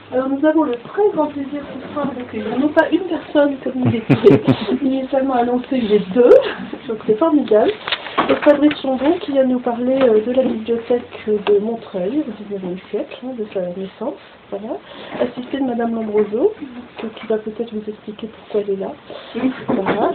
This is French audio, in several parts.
Alors nous avons le très grand plaisir ce soir d'accueillir non pas une personne comme il était initialement annoncé, mais deux, donc c'est formidable. C'est Fabrice Chambon qui vient nous parler de la bibliothèque de Montreuil au XIXe siècle, de sa naissance, voilà, assisté de Madame Lombroso, qui va peut-être vous expliquer pourquoi elle est là. Voilà.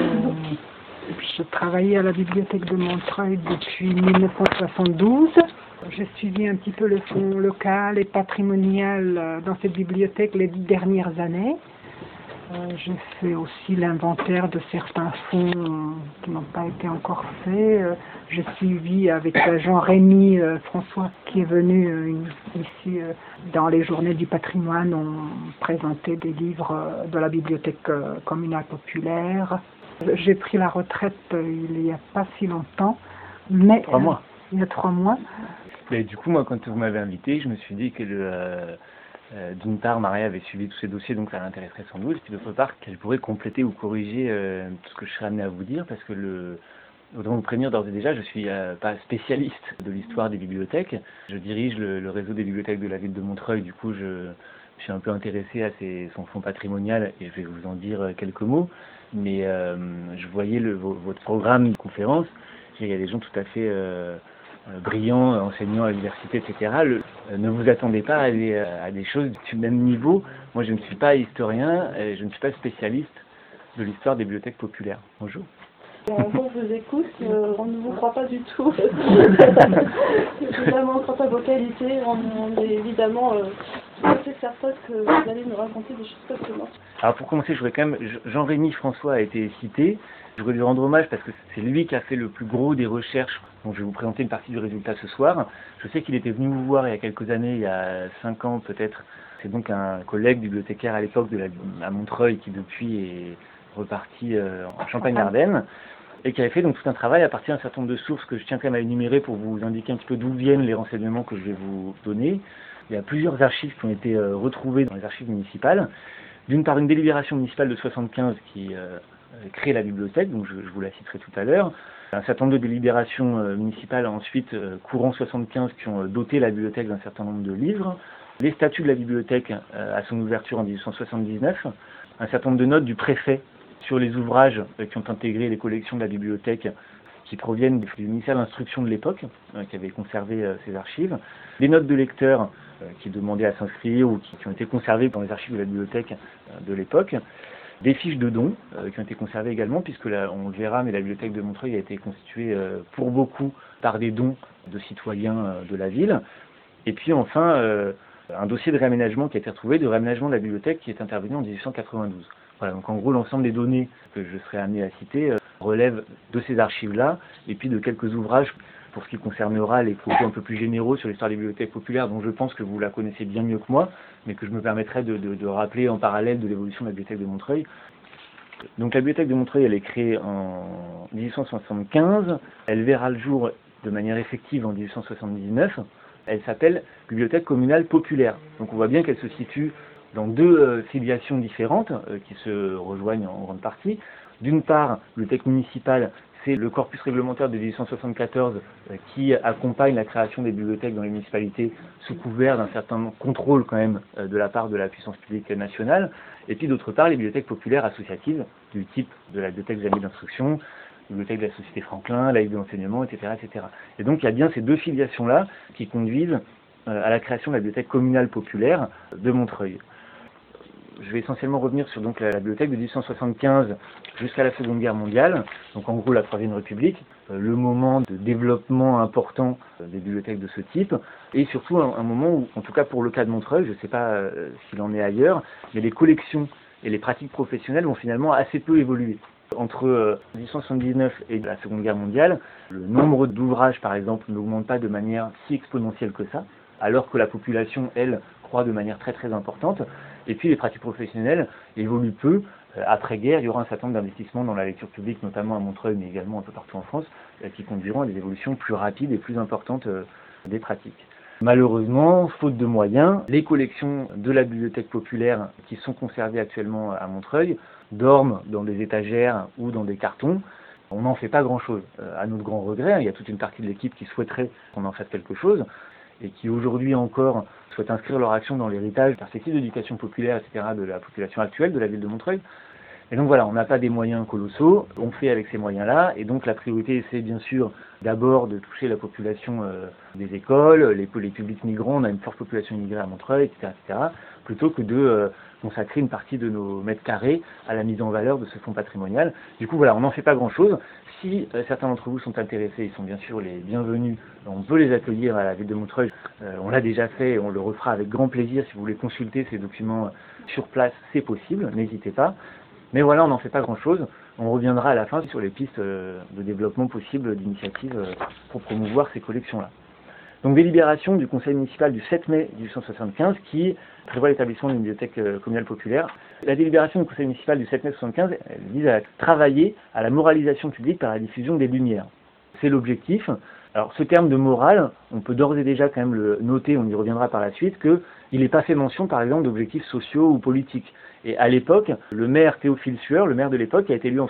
Je travaillais à la bibliothèque de Montreuil depuis 1972. J'ai suivi un petit peu le fonds local et patrimonial dans cette bibliothèque les 10 dernières années. Je fais aussi l'inventaire de certains fonds qui n'ont pas été encore faits. J'ai suivi avec Jean-Rémy François qui est venu ici dans les journées du patrimoine. On présentait des livres de la bibliothèque communale populaire. J'ai pris la retraite il n'y a pas si longtemps, mais 3 mois. Il y a 3 mois. Mais du coup, moi, quand vous m'avez invité, je me suis dit que d'une part, Maria avait suivi tous ces dossiers, donc ça l'intéresserait sans doute, et puis d'autre part, qu'elle pourrait compléter ou corriger tout ce que je serais amené à vous dire, parce que autant vous prévenir d'ores et déjà, je suis pas spécialiste de l'histoire des bibliothèques. Je dirige le réseau des bibliothèques de la ville de Montreuil, du coup, je suis un peu intéressé à son fonds patrimonial, et je vais vous en dire quelques mots. Mais je voyais votre programme de conférence, il y a des gens tout à fait brillants, enseignants à l'université, etc. Ne vous attendez pas à des choses du même niveau. Moi, je ne suis pas historien, je ne suis pas spécialiste de l'histoire des bibliothèques populaires. Bonjour. Quand je vous écoute, on ne vous croit pas du tout. Évidemment, on ne croit pas vos qualités. On est évidemment tout à fait certain que vous allez nous raconter des choses passionnantes. Alors pour commencer, je voudrais quand même, Jean-Rémy François a été cité. Je voudrais lui rendre hommage parce que c'est lui qui a fait le plus gros des recherches. Donc je vais vous présenter une partie du résultat ce soir. Je sais qu'il était venu vous voir il y a quelques années, il y a 5 ans peut-être. C'est donc un collègue bibliothécaire à l'époque à Montreuil qui depuis est reparti en Champagne-Ardenne et qui avait fait donc tout un travail à partir d'un certain nombre de sources que je tiens quand même à énumérer pour vous indiquer un petit peu d'où viennent les renseignements que je vais vous donner. Il y a plusieurs archives qui ont été retrouvées dans les archives municipales. D'une part, une délibération municipale de 75 qui crée la bibliothèque, donc je vous la citerai tout à l'heure. Un certain nombre de délibérations municipales ensuite, courant 75, qui ont doté la bibliothèque d'un certain nombre de livres. Les statuts de la bibliothèque à son ouverture en 1879. Un certain nombre de notes du préfet sur les ouvrages qui ont intégré les collections de la bibliothèque qui proviennent du ministère de l'Instruction de l'époque, qui avait conservé ces archives. Des notes de lecteurs qui demandaient à s'inscrire ou qui ont été conservées dans les archives de la bibliothèque de l'époque. Des fiches de dons qui ont été conservées également, puisque là, on le verra, mais la bibliothèque de Montreuil a été constituée pour beaucoup par des dons de citoyens de la ville. Et puis enfin, un dossier de réaménagement qui a été retrouvé, de réaménagement de la bibliothèque qui est intervenu en 1892. Voilà, donc en gros, l'ensemble des données que je serai amené à citer relèvent de ces archives-là, et puis de quelques ouvrages pour ce qui concernera les propos un peu plus généraux sur l'histoire des bibliothèques populaires, dont je pense que vous la connaissez bien mieux que moi, mais que je me permettrai de rappeler en parallèle de l'évolution de la bibliothèque de Montreuil. Donc la bibliothèque de Montreuil, elle est créée en 1875, elle verra le jour de manière effective en 1879, elle s'appelle Bibliothèque communale populaire. Donc on voit bien qu'elle se situe dans deux filiations différentes qui se rejoignent en grande partie. D'une part, bibliothèque municipale, c'est le corpus réglementaire de 1874 qui accompagne la création des bibliothèques dans les municipalités sous couvert d'un certain contrôle quand même de la part de la puissance publique nationale. Et puis d'autre part, les bibliothèques populaires associatives du type de la bibliothèque des amis d'instruction, la bibliothèque de la Société Franklin, la Ligue de l'enseignement, etc., etc. Et donc il y a bien ces deux filiations-là qui conduisent à la création de la bibliothèque communale populaire de Montreuil. Je vais essentiellement revenir sur donc, la bibliothèque de 1875 jusqu'à la Seconde Guerre mondiale, donc en gros la Troisième République, le moment de développement important des bibliothèques de ce type, et surtout un moment où, en tout cas pour le cas de Montreuil, je ne sais pas s'il en est ailleurs, mais les collections et les pratiques professionnelles vont finalement assez peu évoluer. Entre 1879 et la Seconde Guerre mondiale, le nombre d'ouvrages par exemple n'augmente pas de manière si exponentielle que ça, alors que la population, elle, croît de manière très très importante. Et puis les pratiques professionnelles évoluent peu. Après-guerre, il y aura un certain nombre d'investissements dans la lecture publique, notamment à Montreuil, mais également un peu partout en France, qui conduiront à des évolutions plus rapides et plus importantes des pratiques. Malheureusement, faute de moyens, les collections de la bibliothèque populaire qui sont conservées actuellement à Montreuil dorment dans des étagères ou dans des cartons. On n'en fait pas grand-chose. À notre grand regret, il y a toute une partie de l'équipe qui souhaiterait qu'on en fasse quelque chose, et qui aujourd'hui encore souhaitent inscrire leur action dans l'héritage, perspective d'éducation populaire, etc. de la population actuelle de la ville de Montreuil. Et donc voilà, on n'a pas des moyens colossaux, on fait avec ces moyens-là, et donc la priorité c'est bien sûr d'abord de toucher la population des écoles, les publics migrants, on a une forte population immigrée à Montreuil, etc., plutôt que de consacrer une partie de nos mètres carrés à la mise en valeur de ce fonds patrimonial. Du coup voilà, on n'en fait pas grand-chose. Si certains d'entre vous sont intéressés, ils sont bien sûr les bienvenus, on peut les accueillir à la ville de Montreuil, on l'a déjà fait, on le refera avec grand plaisir, si vous voulez consulter ces documents sur place, c'est possible, n'hésitez pas. Mais voilà, on n'en fait pas grand-chose. On reviendra à la fin sur les pistes de développement possibles d'initiatives pour promouvoir ces collections-là. Donc délibération du conseil municipal du 7 mai 1875 qui prévoit l'établissement d'une bibliothèque communale populaire. La délibération du conseil municipal du 7 mai 1875 elle vise à travailler à la moralisation publique par la diffusion des lumières. C'est l'objectif. Alors ce terme de morale, on peut d'ores et déjà quand même le noter, on y reviendra par la suite, qu'il n'est pas fait mention par exemple d'objectifs sociaux ou politiques. Et à l'époque, le maire Théophile Sueur, le maire de l'époque, qui a été élu en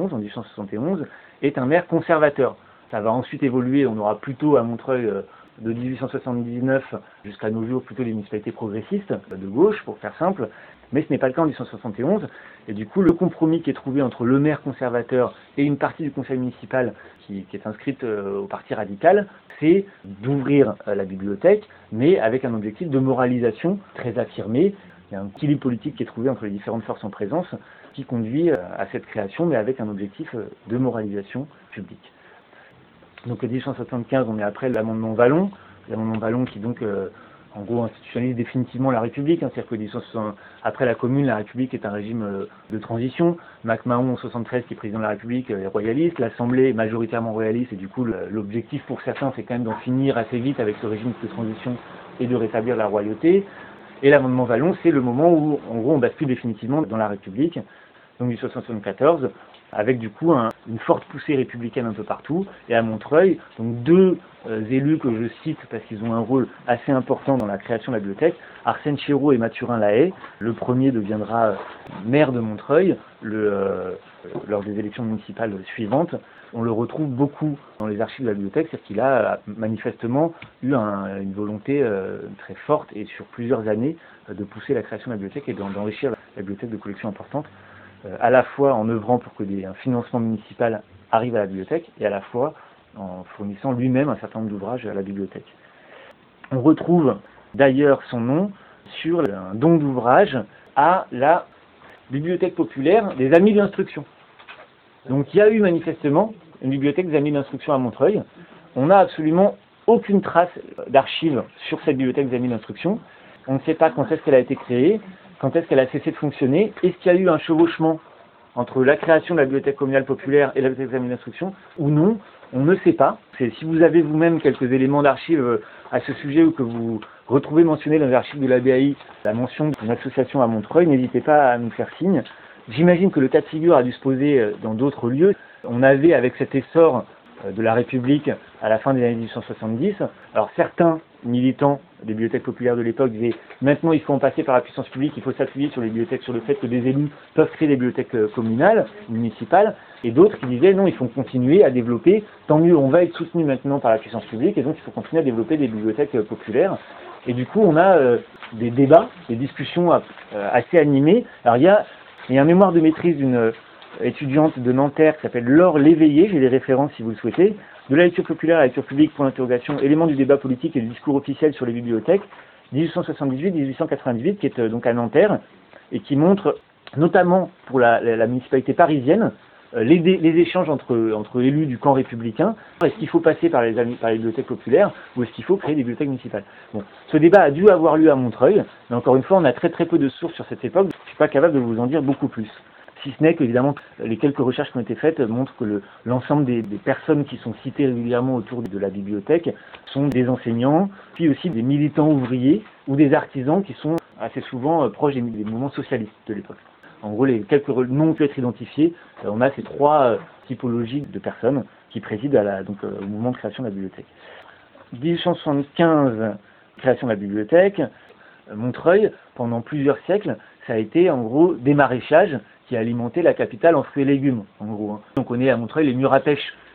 1871, est un maire conservateur. Ça va ensuite évoluer, on aura plutôt à Montreuil de 1879 jusqu'à nos jours plutôt des municipalités progressistes, de gauche pour faire simple, mais ce n'est pas le cas en 1871. Et du coup, le compromis qui est trouvé entre le maire conservateur et une partie du conseil municipal qui est inscrite au parti radical, c'est d'ouvrir la bibliothèque, mais avec un objectif de moralisation très affirmé. Il y a un équilibre politique qui est trouvé entre les différentes forces en présence qui conduit à cette création, mais avec un objectif de moralisation publique. Donc en 1875, on est après l'amendement Vallon qui donc en gros institutionnalise définitivement la République, c'est-à-dire que après la Commune, la République est un régime de transition. MacMahon en 73 qui est président de la République est royaliste, l'Assemblée est majoritairement royaliste et du coup l'objectif pour certains c'est quand même d'en finir assez vite avec ce régime de transition et de rétablir la royauté. Et l'amendement Vallon, c'est le moment où, en gros, on bascule définitivement dans la République, donc 1874, avec du coup une forte poussée républicaine un peu partout. Et à Montreuil, donc deux élus que je cite parce qu'ils ont un rôle assez important dans la création de la bibliothèque, Arsène Chéreau et Mathurin Lahaye. Le premier deviendra maire de Montreuil lors des élections municipales suivantes. On le retrouve beaucoup dans les archives de la bibliothèque, c'est qu'il a manifestement eu une volonté très forte et sur plusieurs années de pousser la création de la bibliothèque et d'enrichir la bibliothèque de collections importantes, à la fois en œuvrant pour que un financement municipal arrive à la bibliothèque et à la fois en fournissant lui-même un certain nombre d'ouvrages à la bibliothèque. On retrouve d'ailleurs son nom sur un don d'ouvrage à la bibliothèque populaire des Amis de l'Instruction. Donc il y a eu manifestement une bibliothèque des Amis de l'Instruction à Montreuil. On n'a absolument aucune trace d'archives sur cette bibliothèque des Amis de l'Instruction. On ne sait pas quand est-ce qu'elle a été créée, quand est-ce qu'elle a cessé de fonctionner, est-ce qu'il y a eu un chevauchement entre la création de la bibliothèque communale populaire et la bibliothèque des Amis de l'Instruction ou non, on ne sait pas. Si vous avez vous-même quelques éléments d'archives à ce sujet ou que vous retrouvez mentionné dans les archives de la BAI la mention d'une association à Montreuil, n'hésitez pas à nous faire signe. J'imagine que le cas de figure a dû se poser dans d'autres lieux. On avait, avec cet essor de la République à la fin des années 1870, alors certains militants des bibliothèques populaires de l'époque disaient maintenant il faut en passer par la puissance publique, il faut s'appuyer sur les bibliothèques, sur le fait que des élus peuvent créer des bibliothèques communales, municipales, et d'autres qui disaient non, il faut continuer à développer, tant mieux, on va être soutenu maintenant par la puissance publique, et donc il faut continuer à développer des bibliothèques populaires. Et du coup on a des débats, des discussions assez animées. Alors il y a un mémoire de maîtrise d'une étudiante de Nanterre qui s'appelle Laure Léveillé, j'ai les références si vous le souhaitez, de la lecture populaire à la lecture publique, point d'interrogation, éléments du débat politique et du discours officiel sur les bibliothèques, 1878-1898, qui est donc à Nanterre, et qui montre, notamment pour la municipalité parisienne, les échanges entre élus du camp républicain. Est-ce qu'il faut passer par les bibliothèques populaires ou est-ce qu'il faut créer des bibliothèques municipales? Bon, ce débat a dû avoir lieu à Montreuil, mais encore une fois, on a très peu de sources sur cette époque, je ne suis pas capable de vous en dire beaucoup plus. Si ce n'est qu'évidemment, les quelques recherches qui ont été faites montrent que l'ensemble des personnes qui sont citées régulièrement autour de la bibliothèque sont des enseignants, puis aussi des militants ouvriers ou des artisans qui sont assez souvent proches des mouvements socialistes de l'époque. En gros, les quelques noms qui ont été identifiés, on a ces trois typologies de personnes qui président au mouvement de création de la bibliothèque. 1875, création de la bibliothèque. Montreuil, pendant plusieurs siècles, ça a été en gros des maraîchages qui alimentaient la capitale en fruits et légumes, en gros. Donc on est à Montreuil, les murs à pêche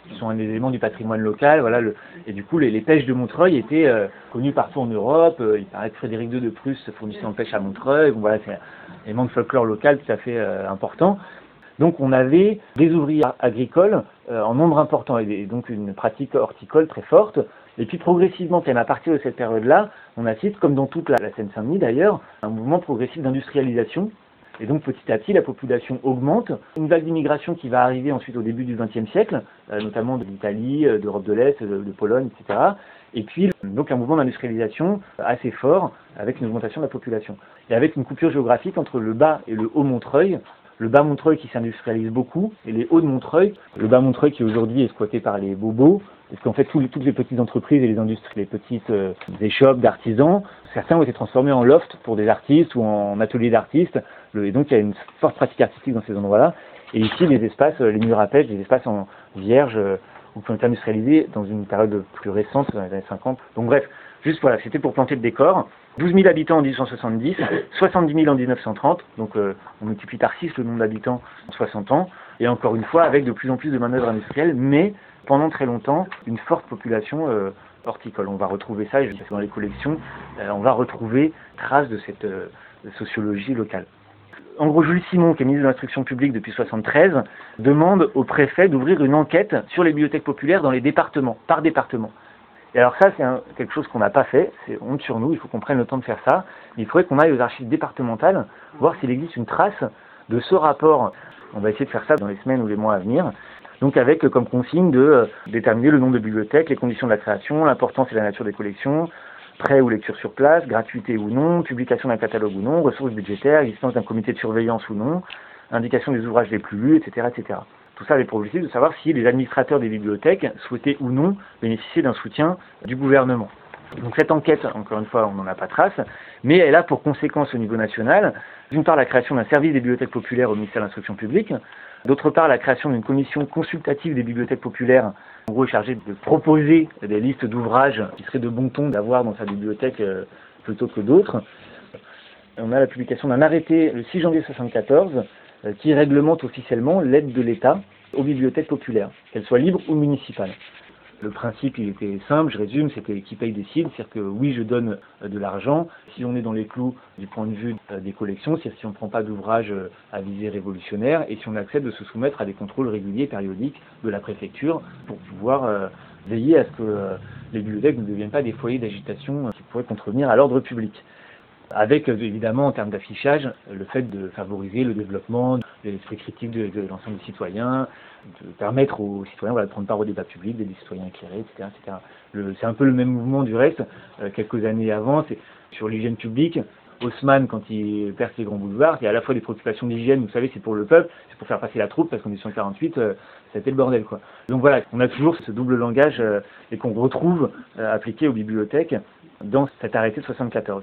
qui sont un des éléments du patrimoine local. Voilà, et du coup, les pêches de Montreuil étaient connues partout en Europe. Il paraît que Frédéric II de Prusse fournissait en pêche à Montreuil. Bon, voilà, c'est un élément de folklore local tout à fait important. Donc on avait des ouvriers agricoles en nombre important et donc une pratique horticole très forte. Et puis progressivement, quand même à partir de cette période-là, on assiste, comme dans toute la Seine-Saint-Denis d'ailleurs, un mouvement progressif d'industrialisation. Et donc petit à petit, la population augmente. Une vague d'immigration qui va arriver ensuite au début du XXe siècle, notamment d'Italie, d'Europe de l'Est, de Pologne, etc. Et puis donc un mouvement d'industrialisation assez fort avec une augmentation de la population. Et avec une coupure géographique entre le bas et le haut Montreuil. Le bas Montreuil qui s'industrialise beaucoup et les hauts de Montreuil. Le bas Montreuil qui aujourd'hui est exploité par les bobos, parce qu'en fait toutes les petites entreprises et les industries, les petites échoppes d'artisans, certains ont été transformés en loft pour des artistes ou en ateliers d'artistes. Et donc il y a une forte pratique artistique dans ces endroits-là. Et ici les espaces, les murs à pêche, des espaces en vierge où on peut industrialiser dans une période plus récente, dans les années 50. Donc bref, juste voilà, c'était pour planter le décor. 12 000 habitants en 1870, 70 000 en 1930, donc on multiplie par 6 le nombre d'habitants en 60 ans, et encore une fois avec de plus en plus de main-d'œuvre industrielle, mais pendant très longtemps, une forte population horticole. On va retrouver ça, et dans les collections, on va retrouver traces de cette sociologie locale. En gros, Jules Simon, qui est ministre de l'Instruction publique depuis 1973, demande au préfet d'ouvrir une enquête sur les bibliothèques populaires dans les départements, par département. Et alors ça, c'est quelque chose qu'on n'a pas fait, c'est honte sur nous, il faut qu'on prenne le temps de faire ça. Il faudrait qu'on aille aux archives départementales, voir s'il existe une trace de ce rapport. On va essayer de faire ça dans les semaines ou les mois à venir. Donc avec comme consigne de déterminer le nombre de bibliothèques, les conditions de la création, l'importance et la nature des collections, prêt ou lecture sur place, gratuité ou non, publication d'un catalogue ou non, ressources budgétaires, existence d'un comité de surveillance ou non, indication des ouvrages les plus lus, etc., etc. Tout ça avait pour objectif de savoir si les administrateurs des bibliothèques souhaitaient ou non bénéficier d'un soutien du gouvernement. Donc cette enquête, encore une fois, on n'en a pas trace, mais elle a pour conséquence au niveau national, d'une part la création d'un service des bibliothèques populaires au ministère de l'Instruction publique, d'autre part la création d'une commission consultative des bibliothèques populaires, en gros chargée de proposer des listes d'ouvrages qui seraient de bon ton d'avoir dans sa bibliothèque plutôt que d'autres. On a la publication d'un arrêté le 6 janvier 1974 qui réglemente officiellement l'aide de l'État aux bibliothèques populaires, qu'elles soient libres ou municipales. Le principe, il était simple, je résume, c'était qui paye décide, c'est-à-dire que oui, je donne de l'argent, si on est dans les clous du point de vue des collections, c'est-à-dire si on ne prend pas d'ouvrage à visée révolutionnaire, et si on accepte de se soumettre à des contrôles réguliers, périodiques de la préfecture, pour pouvoir veiller à ce que les bibliothèques ne deviennent pas des foyers d'agitation qui pourraient contrevenir à l'ordre public. Avec évidemment en termes d'affichage, le fait de favoriser le développement de l'esprit critique de l'ensemble des citoyens, de permettre aux citoyens de prendre part au débat public, des citoyens éclairés, etc. etc. C'est un peu le même mouvement du reste, quelques années avant, c'est sur l'hygiène publique. Haussmann, quand il perce les grands boulevards, il y a à la fois des préoccupations d'hygiène, vous savez, c'est pour le peuple, c'est pour faire passer la troupe, parce qu'en 1848, c'était le bordel, quoi. Donc voilà, on a toujours ce double langage et qu'on retrouve appliqué aux bibliothèques dans cet arrêté de 1974.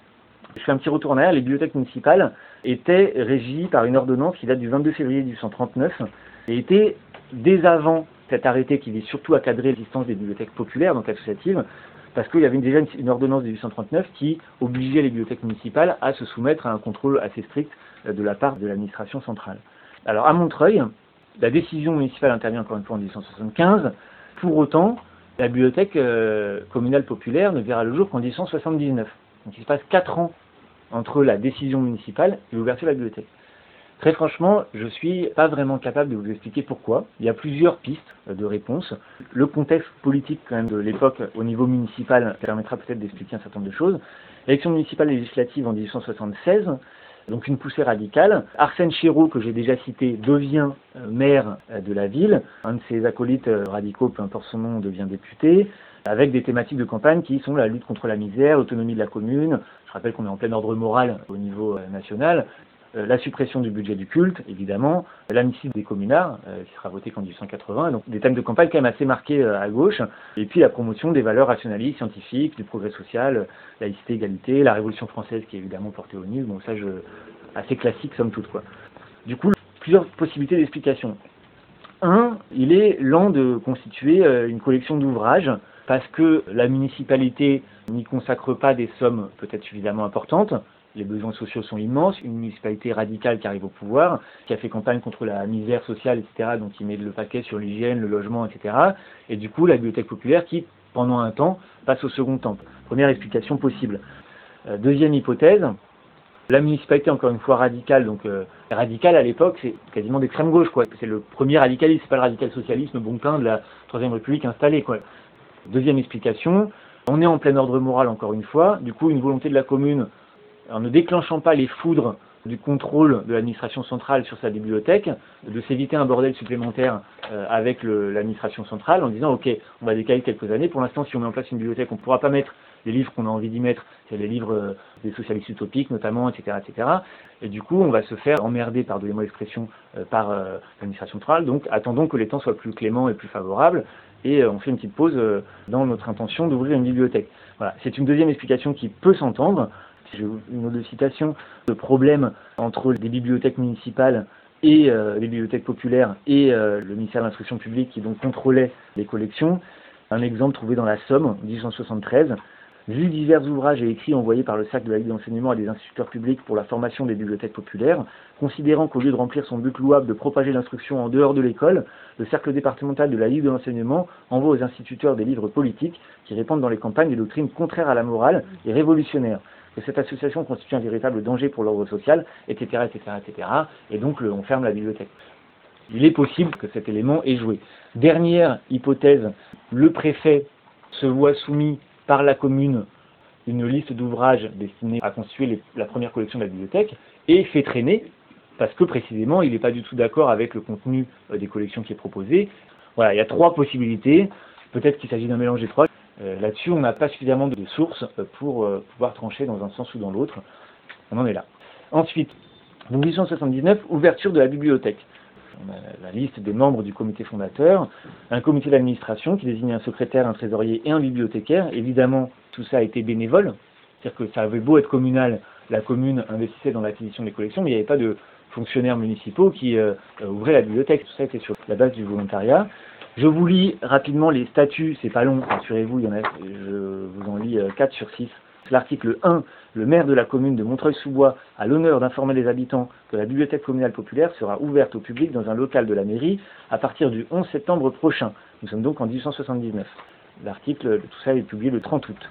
Je fais un petit retour en arrière, les bibliothèques municipales étaient régies par une ordonnance qui date du 22 février 1839 et étaient, dès avant cet arrêté qui vise surtout à cadrer l'existence des bibliothèques populaires, donc associatives, parce qu'il y avait déjà une ordonnance de 1839 qui obligeait les bibliothèques municipales à se soumettre à un contrôle assez strict de la part de l'administration centrale. Alors à Montreuil, la décision municipale intervient encore une fois en 1875, pour autant, la bibliothèque communale populaire ne verra le jour qu'en 1879. Donc il se passe 4 ans entre la décision municipale et l'ouverture de la bibliothèque. Très franchement, je ne suis pas vraiment capable de vous expliquer pourquoi. Il y a plusieurs pistes de réponse. Le contexte politique quand même de l'époque au niveau municipal permettra peut-être d'expliquer un certain nombre de choses. L'élection municipale législative en 1876, donc une poussée radicale. Arsène Chéreau, que j'ai déjà cité, devient maire de la ville. Un de ses acolytes radicaux, peu importe son nom, devient député, avec des thématiques de campagne qui sont la lutte contre la misère, l'autonomie de la commune. Je rappelle qu'on est en plein ordre moral au niveau national. La suppression du budget du culte, évidemment, l'amnistie des communards, qui sera votée qu'en 1880, donc des thèmes de campagne quand même assez marqués à gauche, et puis la promotion des valeurs rationalistes, scientifiques, du progrès social, laïcité, égalité, la Révolution française qui est évidemment portée au nu, bon ça assez classique somme toute, quoi. Du coup, plusieurs possibilités d'explication. Un, il est lent de constituer une collection d'ouvrages, parce que la municipalité n'y consacre pas des sommes peut-être suffisamment importantes, Les besoins sociaux sont immenses, une municipalité radicale qui arrive au pouvoir, qui a fait campagne contre la misère sociale, etc., donc qui met le paquet sur l'hygiène, le logement, etc. Et du coup, la bibliothèque populaire qui, pendant un temps, passe au second temps. Première explication possible. Deuxième hypothèse, la municipalité, encore une fois, radicale, donc radicale à l'époque, c'est quasiment d'extrême gauche, quoi. C'est le premier radicalisme, c'est pas le radical socialisme bon teint de la Troisième République installée, quoi. Deuxième explication, on est en plein ordre moral, encore une fois, du coup, une volonté de la commune, en ne déclenchant pas les foudres du contrôle de l'administration centrale sur sa bibliothèque, de s'éviter un bordel supplémentaire avec l'administration centrale, en disant, ok, on va décaler quelques années, pour l'instant, si on met en place une bibliothèque, on ne pourra pas mettre les livres qu'on a envie d'y mettre, c'est les livres des socialistes utopiques notamment, etc., etc. Et du coup, on va se faire emmerder, pardonnez-moi l'expression, par l'administration centrale. Donc, attendons que les temps soient plus cléments et plus favorables, et on fait une petite pause dans notre intention d'ouvrir une bibliothèque. Voilà, c'est une deuxième explication qui peut s'entendre. J'ai une autre citation de problème entre les bibliothèques municipales et les bibliothèques populaires et le ministère de l'Instruction publique qui donc contrôlait les collections. Un exemple trouvé dans la Somme, en 1873. Vu divers ouvrages et écrits envoyés par le cercle de la Ligue d'enseignement à des instituteurs publics pour la formation des bibliothèques populaires, considérant qu'au lieu de remplir son but louable de propager l'instruction en dehors de l'école, le cercle départemental de la Ligue de l'enseignement envoie aux instituteurs des livres politiques qui répandent dans les campagnes des doctrines contraires à la morale et révolutionnaires. Que cette association constitue un véritable danger pour l'ordre social, etc., etc., etc. Et donc on ferme la bibliothèque. Il est possible que cet élément ait joué. Dernière hypothèse, le préfet se voit soumis par la commune une liste d'ouvrages destinés à constituer la première collection de la bibliothèque et fait traîner, parce que précisément il n'est pas du tout d'accord avec le contenu des collections qui est proposé. Voilà, il y a trois possibilités, peut-être qu'il s'agit d'un mélange des trois. Là-dessus, on n'a pas suffisamment de sources pour pouvoir trancher dans un sens ou dans l'autre. On en est là. Ensuite, 1879, ouverture de la bibliothèque. On a la liste des membres du comité fondateur, un comité d'administration qui désigne un secrétaire, un trésorier et un bibliothécaire. Évidemment, tout ça a été bénévole, c'est-à-dire que ça avait beau être communal, la commune investissait dans l'acquisition des collections, mais il n'y avait pas de fonctionnaires municipaux qui ouvraient la bibliothèque. Tout ça était sur la base du volontariat. Je vous lis rapidement les statuts, c'est pas long, rassurez-vous, je vous en lis 4 sur 6. L'article 1, le maire de la commune de Montreuil-sous-Bois a l'honneur d'informer les habitants que la bibliothèque communale populaire sera ouverte au public dans un local de la mairie à partir du 11 septembre prochain. Nous sommes donc en 1879. L'article, tout ça est publié le 30 août.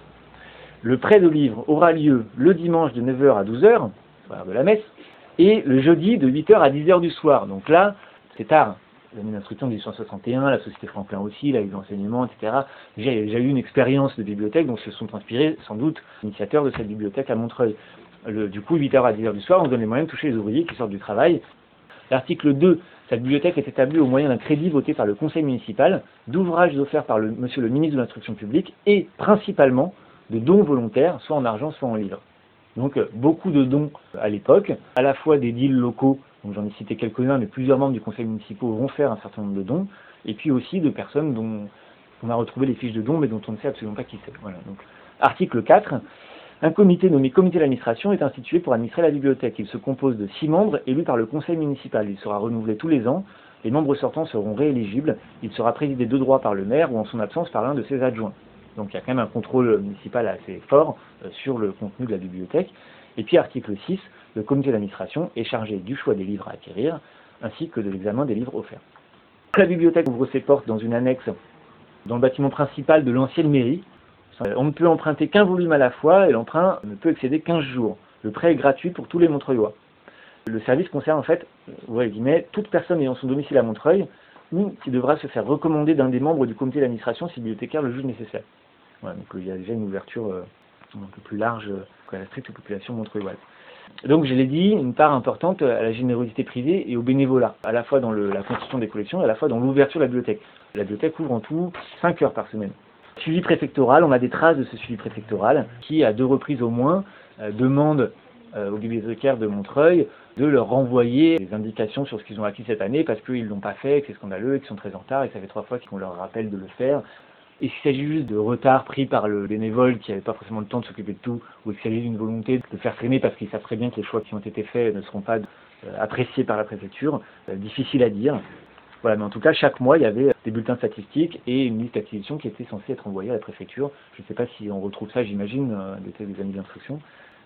Le prêt de livres aura lieu le dimanche de 9h à 12h, l'heure de la messe, et le jeudi de 8h à 10h du soir. Donc là, c'est tard. L'année d'instruction de 1861, la Société Franklin aussi, la Ligue d'enseignement, etc. J'ai eu une expérience de bibliothèque, donc se sont inspirés sans doute l'initiateur de cette bibliothèque à Montreuil. Du coup, 8h à 10h du soir, on donne les moyens de toucher les ouvriers qui sortent du travail. L'article 2, cette bibliothèque est établie au moyen d'un crédit voté par le conseil municipal, d'ouvrages offerts par monsieur le ministre de l'Instruction publique et principalement de dons volontaires, soit en argent, soit en livres. Donc beaucoup de dons à l'époque, à la fois des deals locaux, donc j'en ai cité quelques-uns, mais plusieurs membres du conseil municipal vont faire un certain nombre de dons, et puis aussi de personnes dont on a retrouvé les fiches de dons, mais dont on ne sait absolument pas qui c'est. Voilà. Donc, article 4, un comité nommé comité d'administration est institué pour administrer la bibliothèque. Il se compose de 6 membres élus par le conseil municipal. Il sera renouvelé tous les ans. Les membres sortants seront rééligibles. Il sera présidé de droit par le maire ou en son absence par l'un de ses adjoints. Donc il y a quand même un contrôle municipal assez fort sur le contenu de la bibliothèque. Et puis article 6, le comité d'administration est chargé du choix des livres à acquérir, ainsi que de l'examen des livres offerts. La bibliothèque ouvre ses portes dans une annexe dans le bâtiment principal de l'ancienne mairie. On ne peut emprunter qu'un volume à la fois et l'emprunt ne peut excéder 15 jours. Le prêt est gratuit pour tous les Montreuillois. Le service concerne en fait, ouvrez les guillemets, toute personne ayant son domicile à Montreuil ou qui devra se faire recommander d'un des membres du comité d'administration si le bibliothécaire le juge nécessaire. Voilà, donc il y a déjà une ouverture un peu plus large qu'à la stricte population montreuilloise. Donc je l'ai dit, une part importante à la générosité privée et au bénévolat, à la fois dans la constitution des collections et à la fois dans l'ouverture de la bibliothèque. La bibliothèque ouvre en tout 5 heures par semaine. Suivi préfectoral, on a des traces de ce suivi préfectoral qui, à 2 reprises au moins, demande aux bibliothécaires de Montreuil de leur renvoyer des indications sur ce qu'ils ont acquis cette année parce qu'ils ne l'ont pas fait, que c'est scandaleux, et qu'ils sont très en retard et que ça fait 3 fois qu'on leur rappelle de le faire. Et s'il s'agit juste de retard pris par le bénévole qui n'avait pas forcément le temps de s'occuper de tout, ou qu'il s'agit d'une volonté de faire traîner parce qu'ils savent très bien que les choix qui ont été faits ne seront pas appréciés par la préfecture, difficile à dire. Voilà, mais en tout cas, chaque mois, il y avait des bulletins statistiques et une liste d'acquisitions qui était censée être envoyée à la préfecture. Je ne sais pas si on retrouve ça, j'imagine, des années d'instruction.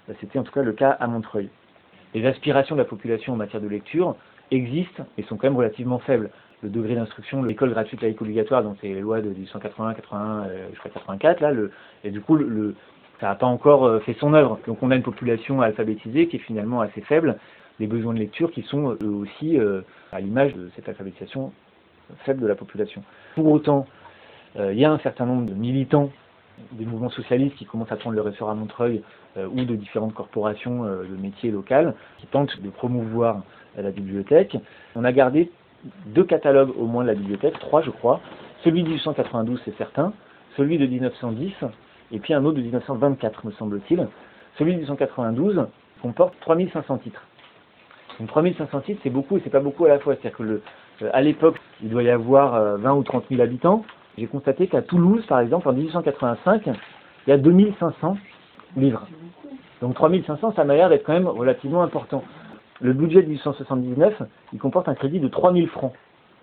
C'était en tout cas le cas à Montreuil. Les aspirations de la population en matière de lecture existent et sont quand même relativement faibles. Le degré d'instruction, l'école gratuite laïque obligatoire, donc c'est les lois de 1880, 81, je crois 84, là, et du coup, ça n'a pas encore fait son œuvre. Donc on a une population alphabétisée qui est finalement assez faible, des besoins de lecture qui sont eux aussi à l'image de cette alphabétisation faible de la population. Pour autant, il y a un certain nombre de militants des mouvements socialistes qui commencent à prendre leur essor à Montreuil ou de différentes corporations de métiers locales qui tentent de promouvoir la bibliothèque. On a gardé 2 catalogues au moins de la bibliothèque, 3 je crois, celui de 1892 c'est certain, celui de 1910 et puis un autre de 1924 me semble-t-il. Celui de 1892 comporte 3500 titres. Donc 3500 titres c'est beaucoup et c'est pas beaucoup à la fois, c'est-à-dire que à l'époque il doit y avoir 20 ou 30 000 habitants. J'ai constaté qu'à Toulouse par exemple en 1885 il y a 2500 livres. Donc 3500 ça m'a l'air d'être quand même relativement important. Le budget de 1879, il comporte un crédit de 3000 francs.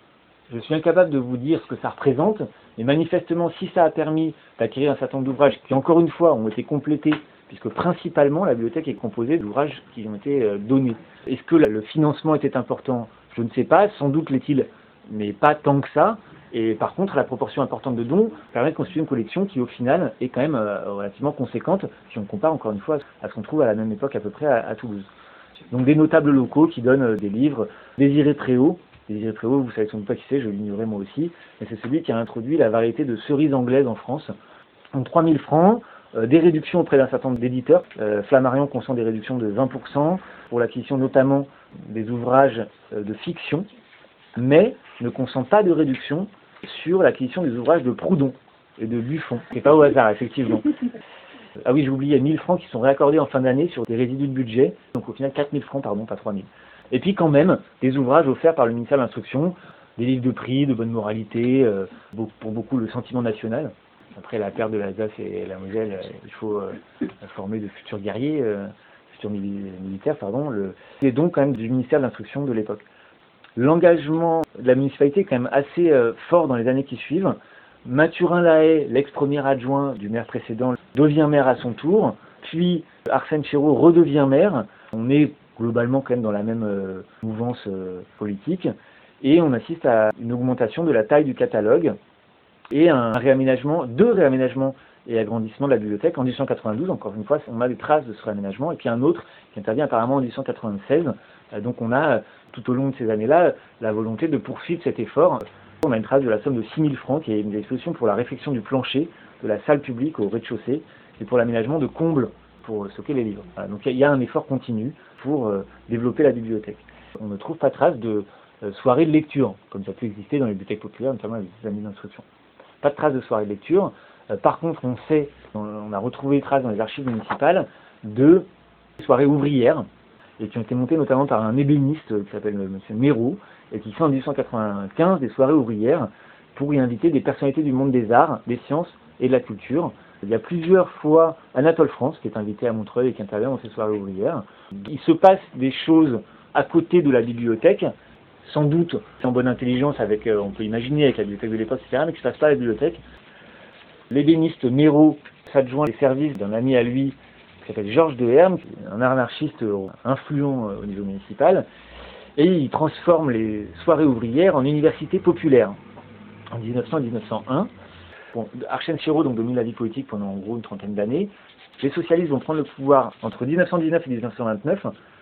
Je suis incapable de vous dire ce que ça représente, mais manifestement, si ça a permis d'acquérir un certain nombre d'ouvrages qui, encore une fois, ont été complétés, puisque principalement, la bibliothèque est composée d'ouvrages qui ont été donnés. Est-ce que le financement était important? Je ne sais pas, sans doute l'est-il, mais pas tant que ça. Et par contre, la proportion importante de dons permet de constituer une collection qui, au final, est quand même relativement conséquente, si on compare, encore une fois, à ce qu'on trouve à la même époque à peu près à Toulouse. Donc des notables locaux qui donnent des livres. Désiré Préau, vous savez sans doute pas qui c'est, je l'ignorais moi aussi, mais c'est celui qui a introduit la variété de cerises anglaises en France. Donc 3000 francs, des réductions auprès d'un certain nombre d'éditeurs. Flammarion consent des réductions de 20% pour l'acquisition notamment des ouvrages de fiction, mais ne consent pas de réduction sur l'acquisition des ouvrages de Proudhon et de Buffon. C'est pas au hasard, effectivement. Ah oui, j'ai oublié, 1000 francs qui sont réaccordés en fin d'année sur des résidus de budget. Donc au final, 4000 francs, pardon, pas 3000. Et puis quand même, des ouvrages offerts par le ministère de l'Instruction, des livres de prix, de bonne moralité, pour beaucoup le sentiment national. Après la perte de l'Alsace et la Moselle, il faut former de futurs guerriers, futurs militaires, pardon. C'est donc quand même du ministère de l'Instruction de l'époque. L'engagement de la municipalité est quand même assez fort dans les années qui suivent. Mathurin Lahaye, l'ex-premier adjoint du maire précédent, devient maire à son tour, puis Arsène Chéreau redevient maire. On est globalement quand même dans la même mouvance politique, et on assiste à une augmentation de la taille du catalogue et deux réaménagements et agrandissements de la bibliothèque en 1892. Encore une fois, on a des traces de ce réaménagement, et puis un autre qui intervient apparemment en 1896. Donc on a tout au long de ces années-là la volonté de poursuivre cet effort. On a une trace de la somme de 6000 francs qui est mise à disposition pour la réfection du plancher de la salle publique au rez-de-chaussée et pour l'aménagement de combles pour stocker les livres. Voilà, donc il y a un effort continu pour développer la bibliothèque. On ne trouve pas trace de soirées de lecture, comme ça peut exister dans les bibliothèques populaires, notamment avec les années d'instruction. Pas de trace de soirées de lecture. Par contre, on a retrouvé des traces dans les archives municipales de soirées ouvrières, et qui ont été montées notamment par un ébéniste qui s'appelle M. Méraud, et qui fait en 1895 des soirées ouvrières pour y inviter des personnalités du monde des arts, des sciences et de la culture. Il y a plusieurs fois Anatole France qui est invité à Montreuil et qui intervient dans ces soirées ouvrières. Il se passe des choses à côté de la bibliothèque, sans doute en bonne intelligence avec, on peut imaginer avec la bibliothèque de l'époque, etc., mais qui ne se passe pas à la bibliothèque. L'ébéniste Méraud s'adjoint les services d'un ami à lui qui s'appelle Georges de Herme, un anarchiste influent au niveau municipal, et il transforme les soirées ouvrières en universités populaires en 1900 et 1901. Bon, Arsène Chéreau donc domine la vie politique pendant en gros une trentaine d'années. Les socialistes vont prendre le pouvoir entre 1919 et 1929.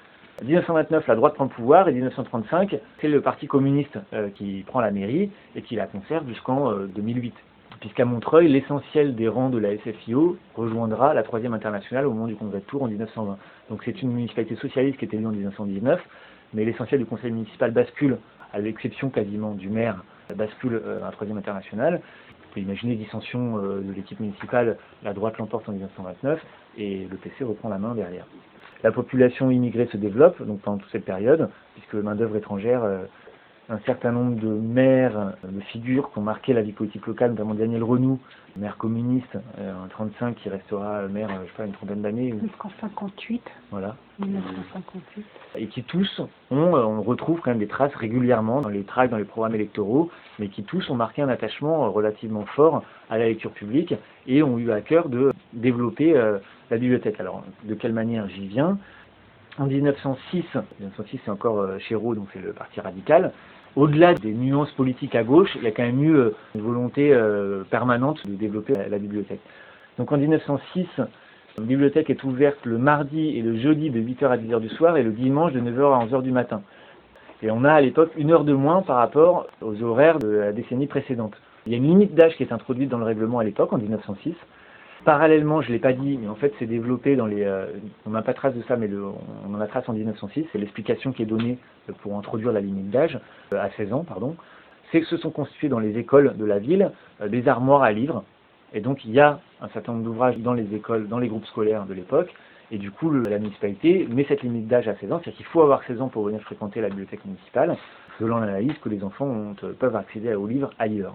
1929, la droite prend le pouvoir, et 1935, c'est le Parti communiste qui prend la mairie et qui la conserve jusqu'en 2008. Puisqu'à Montreuil, l'essentiel des rangs de la SFIO rejoindra la 3e internationale au moment du congrès de Tours en 1920. Donc c'est une municipalité socialiste qui est élue en 1919, mais l'essentiel du conseil municipal bascule, à l'exception quasiment du maire, bascule à la 3e internationale. Vous pouvez imaginer dissension de l'équipe municipale, la droite l'emporte en 1929 et le PC reprend la main derrière. La population immigrée se développe donc pendant toute cette période, puisque main-d'œuvre étrangère, un certain nombre de maires, de figures qui ont marqué la vie politique locale, notamment Daniel Renoux, maire communiste en 1935, qui restera maire, je sais pas, une trentaine d'années. Jusqu'en 1958. Voilà. 1958. Et qui tous on retrouve quand même des traces régulièrement dans les tracts, dans les programmes électoraux, mais qui tous ont marqué un attachement relativement fort à la lecture publique et ont eu à cœur de développer la bibliothèque. Alors, de quelle manière j'y viens? En 1906 c'est encore Chéreau, donc c'est le parti radical. Au-delà des nuances politiques à gauche, il y a quand même eu une volonté permanente de développer la bibliothèque. Donc en 1906, la bibliothèque est ouverte le mardi et le jeudi de 8h à 10h du soir et le dimanche de 9h à 11h du matin. Et on a à l'époque 1 heure de moins par rapport aux horaires de la décennie précédente. Il y a une limite d'âge qui est introduite dans le règlement à l'époque, en 1906. Parallèlement, je ne l'ai pas dit, mais en fait c'est développé dans les... on n'a pas trace de ça, mais on en a trace en 1906. C'est l'explication qui est donnée pour introduire la limite d'âge, à 16 ans, pardon. C'est que se sont constitués dans les écoles de la ville des armoires à livres. Et donc il y a un certain nombre d'ouvrages dans les écoles, dans les groupes scolaires de l'époque. Et du coup, la municipalité met cette limite d'âge à 16 ans, c'est-à-dire qu'il faut avoir 16 ans pour venir fréquenter la bibliothèque municipale, selon l'analyse que les enfants peuvent accéder aux livres ailleurs.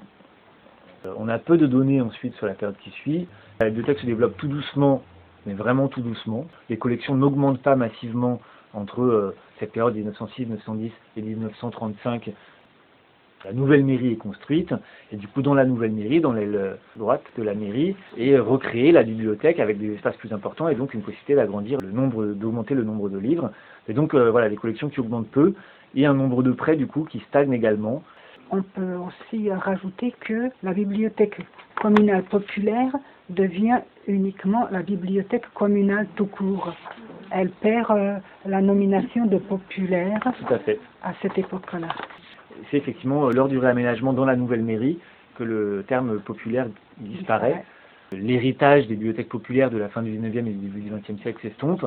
On a peu de données ensuite sur la période qui suit. La bibliothèque se développe tout doucement, mais vraiment tout doucement. Les collections n'augmentent pas massivement entre cette période 1906, 1910 et 1935. La nouvelle mairie est construite, et du coup dans la nouvelle mairie, dans l'aile droite de la mairie, est recréée la bibliothèque avec des espaces plus importants et donc une possibilité d'augmenter le nombre de livres. Et donc voilà, des collections qui augmentent peu, et un nombre de prêts du coup qui stagne également. On peut aussi rajouter que la bibliothèque communale populaire devient uniquement la bibliothèque communale tout court. Elle perd la nomination de populaire Tout à fait. à cette époque-là. C'est effectivement lors du réaménagement dans la nouvelle mairie que le terme populaire disparaît. L'héritage des bibliothèques populaires de la fin du 19e et du début du 20e siècle s'estompe,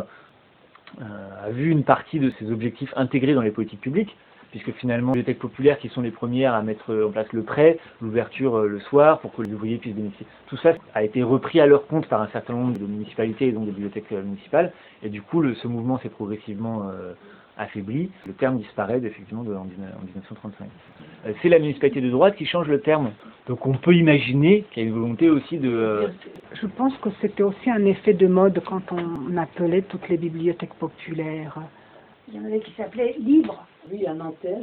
a vu une partie de ces objectifs intégrés dans les politiques publiques, puisque finalement les bibliothèques populaires qui sont les premières à mettre en place le prêt, l'ouverture le soir pour que les ouvriers puissent bénéficier, tout ça a été repris à leur compte par un certain nombre de municipalités et donc des bibliothèques municipales, et du coup ce mouvement s'est progressivement affaibli, le terme disparaît effectivement en 1935. C'est la municipalité de droite qui change le terme. Donc on peut imaginer qu'il y a une volonté aussi de... Je pense que c'était aussi un effet de mode quand on appelait toutes les bibliothèques populaires. Il y en avait qui s'appelaient Livres. Oui, à Nanterre.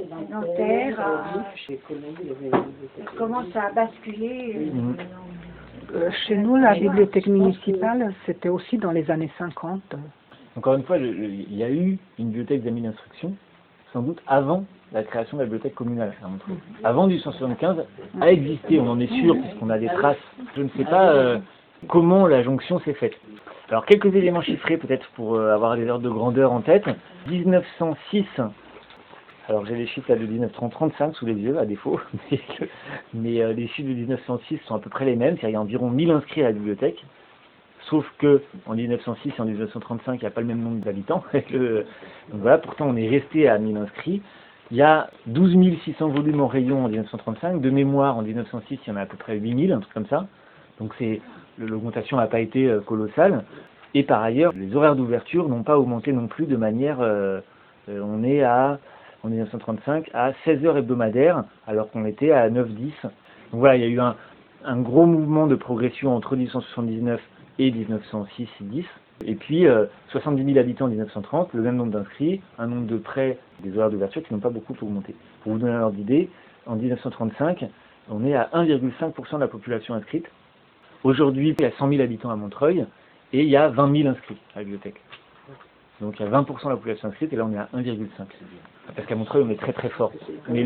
Ça commence à basculer. Chez nous, la bibliothèque municipale, c'était aussi dans les années 50. Encore une fois, il y a eu une bibliothèque d'amis d'instruction, sans doute avant la création de la bibliothèque communale à Montreuil. Avant 1875, a existé, on en est sûr, puisqu'on a des traces. Je ne sais pas comment la jonction s'est faite. Alors, quelques éléments chiffrés, peut-être pour avoir des ordres de grandeur en tête. 1906, alors j'ai les chiffres là de 1935 sous les yeux, à défaut, mais les chiffres de 1906 sont à peu près les mêmes, c'est-à-dire qu'il y a environ 1000 inscrits à la bibliothèque. Sauf que en 1906 et en 1935, il n'y a pas le même nombre d'habitants. Donc voilà, pourtant on est resté à 1000 inscrits. Il y a 12 600 volumes en rayon en 1935. De mémoire, en 1906, il y en a à peu près 8000, un truc comme ça. Donc l'augmentation n'a pas été colossale. Et par ailleurs, les horaires d'ouverture n'ont pas augmenté non plus de manière... on est en 1935 à 16 heures hebdomadaires, alors qu'on était à 9-10. Donc voilà, il y a eu un gros mouvement de progression entre 1879 et 1906-10, et puis 70 000 habitants en 1930, le même nombre d'inscrits, un nombre de prêts, des horaires d'ouverture qui n'ont pas beaucoup augmenté. Pour vous donner un ordre d'idée, en 1935, on est à 1,5% de la population inscrite. Aujourd'hui, il y a 100 000 habitants à Montreuil, et il y a 20 000 inscrits à la bibliothèque. Donc il y a 20% de la population inscrite, et là on est à 1,5. Parce qu'à Montreuil, on est très très fort. Mais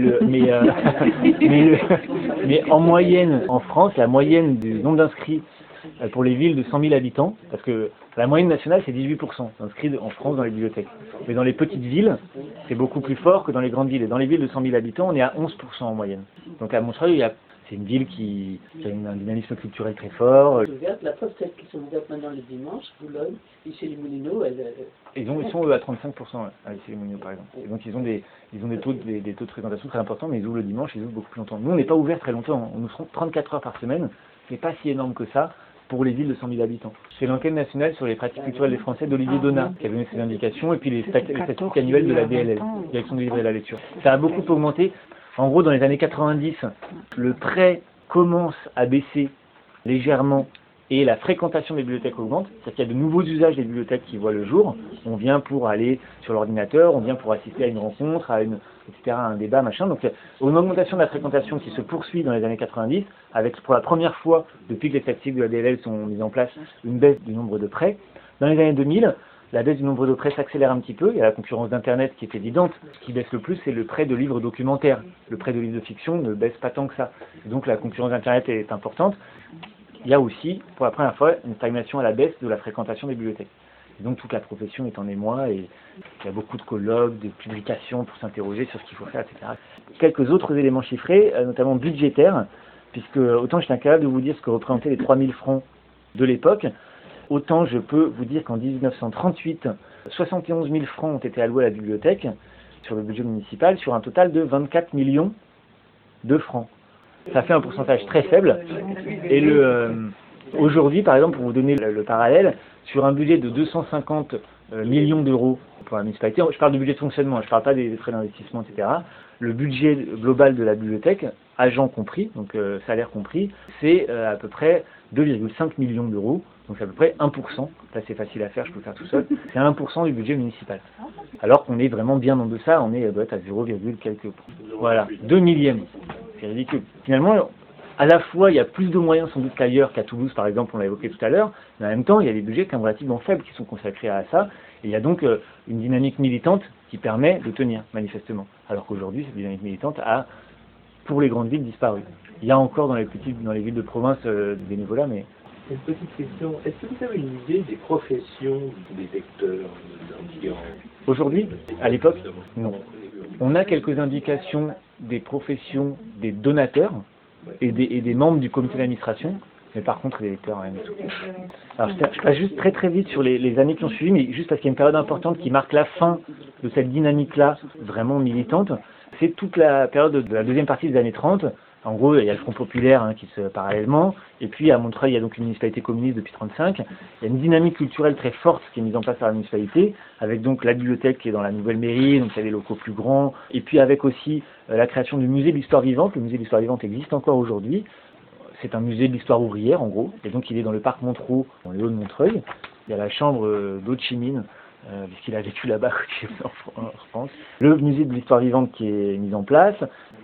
en moyenne, en France, la moyenne du nombre d'inscrits pour les villes de 100 000 habitants, parce que la moyenne nationale c'est 18% inscrits en France dans les bibliothèques. Mais dans les petites villes, c'est beaucoup plus fort que dans les grandes villes. Et dans les villes de 100 000 habitants, on est à 11% en moyenne. Donc à Montreuil, c'est une ville qui a un dynamisme culturel très fort. La preuve, celles qui sont ouvertes maintenant le dimanche, Boulogne, ici les Moulineaux, Ils sont à 35% à lycée les Moulineaux par exemple. Et donc ils ont des taux de fréquentation très importants, mais ils ouvrent le dimanche, ils ouvrent beaucoup plus longtemps. Nous on n'est pas ouvert très longtemps, on ouvre 34 heures par semaine, ce n'est pas si énorme que ça pour les villes de 100 000 habitants. C'est l'enquête nationale sur les pratiques culturelles des Français d'Olivier Donat qui a donné ces indications, et puis les statistiques annuelles de la DLL, Direction du livre et de la lecture. Ça a beaucoup augmenté. En gros, dans les années 90, le prêt commence à baisser légèrement et la fréquentation des bibliothèques augmente, c'est-à-dire qu'il y a de nouveaux usages des bibliothèques qui voient le jour. On vient pour aller sur l'ordinateur, on vient pour assister à une rencontre, etc., à un débat, machin. Donc une augmentation de la fréquentation qui se poursuit dans les années 90, avec pour la première fois, depuis que les statistiques de la DLL sont mises en place, une baisse du nombre de prêts. Dans les années 2000, la baisse du nombre de prêts s'accélère un petit peu, il y a la concurrence d'Internet qui est évidente. Ce qui baisse le plus, c'est le prêt de livres documentaires. Le prêt de livres de fiction ne baisse pas tant que ça. Donc la concurrence d'Internet est importante. Il y a aussi, pour la première fois, une stagnation à la baisse de la fréquentation des bibliothèques. Et donc toute la profession est en émoi et il y a beaucoup de colloques, de publications pour s'interroger sur ce qu'il faut faire, etc. Quelques autres éléments chiffrés, notamment budgétaires, puisque autant j'étais incapable de vous dire ce que représentaient les 3000 francs de l'époque, autant je peux vous dire qu'en 1938, 71 000 francs ont été alloués à la bibliothèque sur le budget municipal, sur un total de 24 millions de francs. Ça fait un pourcentage très faible. Et aujourd'hui, par exemple, pour vous donner le parallèle, sur un budget de 250 millions d'euros pour la municipalité, je parle du budget de fonctionnement, je ne parle pas des frais d'investissement, etc. Le budget global de la bibliothèque, agents compris, donc salaire compris, c'est à peu près 2,5 millions d'euros, donc c'est à peu près 1%. Là c'est facile à faire, je peux le faire tout seul. C'est 1% du budget municipal. Alors qu'on est vraiment bien en deçà, on doit être à 0, quelques. Voilà, 2 millièmes. C'est ridicule. Finalement, à la fois, il y a plus de moyens sans doute qu'ailleurs, qu'à Toulouse par exemple, on l'a évoqué tout à l'heure, mais en même temps, il y a des budgets quand même relativement faibles qui sont consacrés à ça, et il y a donc une dynamique militante qui permet de tenir, manifestement. Alors qu'aujourd'hui, cette dynamique militante a, pour les grandes villes, disparu. Il y a encore dans les villes de province des bénévolats, mais... Une petite question, est-ce que vous avez une idée des professions des lecteurs d'Anguillan? Aujourd'hui, à l'époque, non. On a quelques indications des professions des donateurs et des membres du comité d'administration, mais par contre les lecteurs, rien du tout. Alors je passe juste très très vite sur les années qui ont suivi, mais juste parce qu'il y a une période importante qui marque la fin de cette dynamique-là, vraiment militante. C'est toute la période de la deuxième partie des années 30. En gros, il y a le Front populaire qui se parallèlement, et puis à Montreuil, il y a donc une municipalité communiste depuis 1935. Il y a une dynamique culturelle très forte qui est mise en place par la municipalité, avec donc la bibliothèque qui est dans la nouvelle mairie, donc il y a des locaux plus grands, et puis avec aussi la création du musée de l'histoire vivante. Le musée de l'histoire vivante existe encore aujourd'hui. C'est un musée de l'histoire ouvrière, en gros, et donc il est dans le parc Montreux, dans les Hauts de Montreuil. Il y a la chambre d'Ho Chi Minh, puisqu'il a vécu là-bas en France. Le musée de l'histoire vivante qui est mis en place.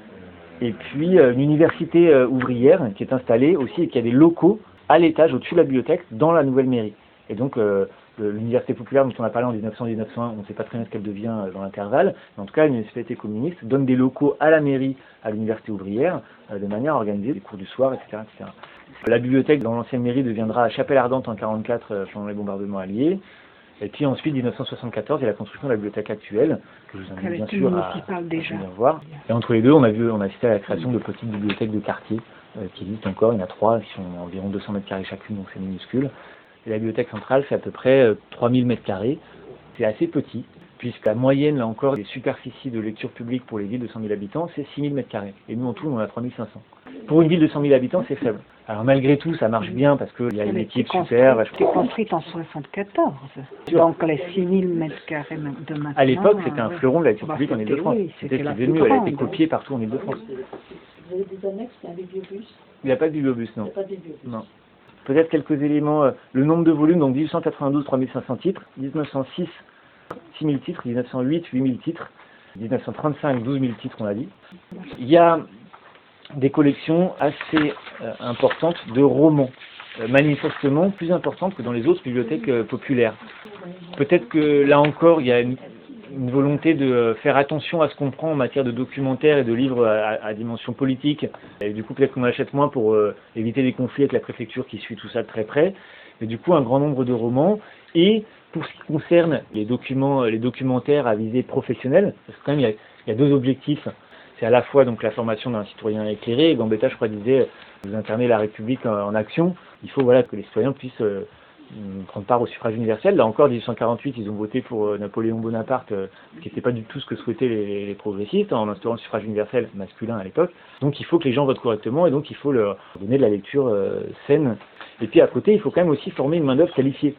Et puis une université ouvrière qui est installée aussi et qui a des locaux à l'étage au-dessus de la bibliothèque dans la nouvelle mairie. Et donc l'université populaire dont on a parlé en 1900-1901, on ne sait pas très bien ce qu'elle devient dans l'intervalle, mais en tout cas l'université communiste donne des locaux à la mairie, à l'université ouvrière, de manière à organiser des cours du soir, etc. etc. La bibliothèque dans l'ancienne mairie deviendra Chapelle Ardente en 1944 pendant les bombardements alliés. Et puis ensuite, 1974, il y a la construction de la bibliothèque actuelle, que je vous invite bien sûr à venir voir. Et entre les deux, on a assisté à la création de petites bibliothèques de quartier qui existent encore. Il y en a 3 qui sont environ 200 mètres carrés chacune, donc c'est minuscule. Et la bibliothèque centrale, c'est à peu près 3000 mètres carrés. C'est assez petit, puisque la moyenne, là encore, des superficies de lecture publique pour les villes de 100 000 habitants, c'est 6000 mètres carrés. Et nous, en tout, on en a 3500. Pour une ville de 100 000 habitants, c'est faible. Alors malgré tout, ça marche bien parce qu'il y a une équipe super. C'est construite en 74, donc les 6000 mètres carrés de maintenant. À l'époque, c'était un fleuron de la lecture publique en Ile-de-France. C'était ce qui est devenu, elle a été copiée partout en Ile-de-France. Vous avez des annexes, il y a un bibliobus? Il n'y a pas de bibliobus, non. Il n'y a pas de bibliobus. Non. Peut-être quelques éléments. Le nombre de volumes, donc 1892, 3500 titres, 1906, 6000 titres, 1908, 8000 titres, 1935, 12 000 titres, on a dit. Il y a des collections assez importantes de romans, manifestement plus importantes que dans les autres bibliothèques populaires. Peut-être que là encore, il y a une volonté de faire attention à ce qu'on prend en matière de documentaires et de livres à dimension politique. Et du coup, peut-être qu'on achète moins pour éviter des conflits avec la préfecture qui suit tout ça de très près. Mais du coup, un grand nombre de romans. Et pour ce qui concerne les documentaires à visée professionnelle, parce que quand même, il y a 2 objectifs. C'est à la fois donc la formation d'un citoyen éclairé. Gambetta, je crois, disait vous incarnez la République en action. Il faut que les citoyens puissent prendre part au suffrage universel. Là encore, en 1848, ils ont voté pour Napoléon Bonaparte, ce qui n'était pas du tout ce que souhaitaient les progressistes, en instaurant le suffrage universel masculin à l'époque. Donc il faut que les gens votent correctement et donc il faut leur donner de la lecture saine. Et puis à côté, il faut quand même aussi former une main-d'œuvre qualifiée.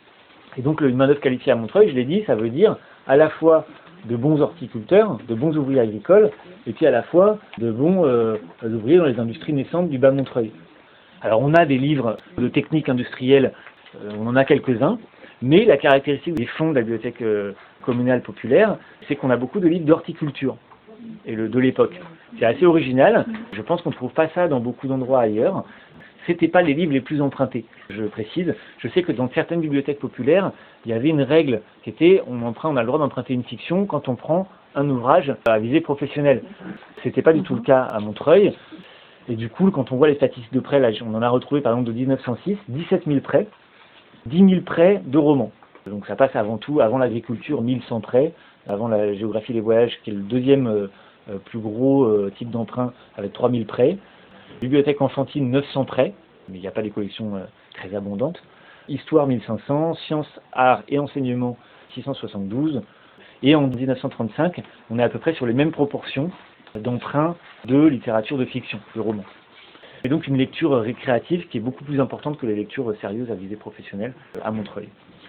Et donc une main-d'œuvre qualifiée à Montreuil, je l'ai dit, ça veut dire à la fois de bons horticulteurs, de bons ouvriers agricoles, et puis à la fois de bons ouvriers dans les industries naissantes du Bas-Montreuil. Alors on a des livres de techniques industrielles, on en a quelques-uns, mais la caractéristique des fonds de la bibliothèque communale populaire, c'est qu'on a beaucoup de livres d'horticulture et de l'époque. C'est assez original, je pense qu'on ne trouve pas ça dans beaucoup d'endroits ailleurs. C'était pas les livres les plus empruntés, je précise. Je sais que dans certaines bibliothèques populaires, il y avait une règle qui était on a le droit d'emprunter une fiction quand on prend un ouvrage à visée professionnelle. C'était pas du tout le cas à Montreuil. Et du coup, quand on voit les statistiques de prêts, là, on en a retrouvé par exemple de 1906, 17 000 prêts, 10 000 prêts de romans. Donc ça passe avant tout, avant l'agriculture, 1100 prêts, avant la géographie des voyages, qui est le deuxième plus gros type d'emprunt, avec 3 000 prêts. Bibliothèque enfantine, 900 prêts, mais il n'y a pas des collections très abondantes. Histoire, 1500, sciences, arts et enseignement, 672. Et en 1935, on est à peu près sur les mêmes proportions d'emprunts de littérature de fiction, de romans. Et donc une lecture récréative qui est beaucoup plus importante que les lectures sérieuses à visée professionnelle à Montreuil.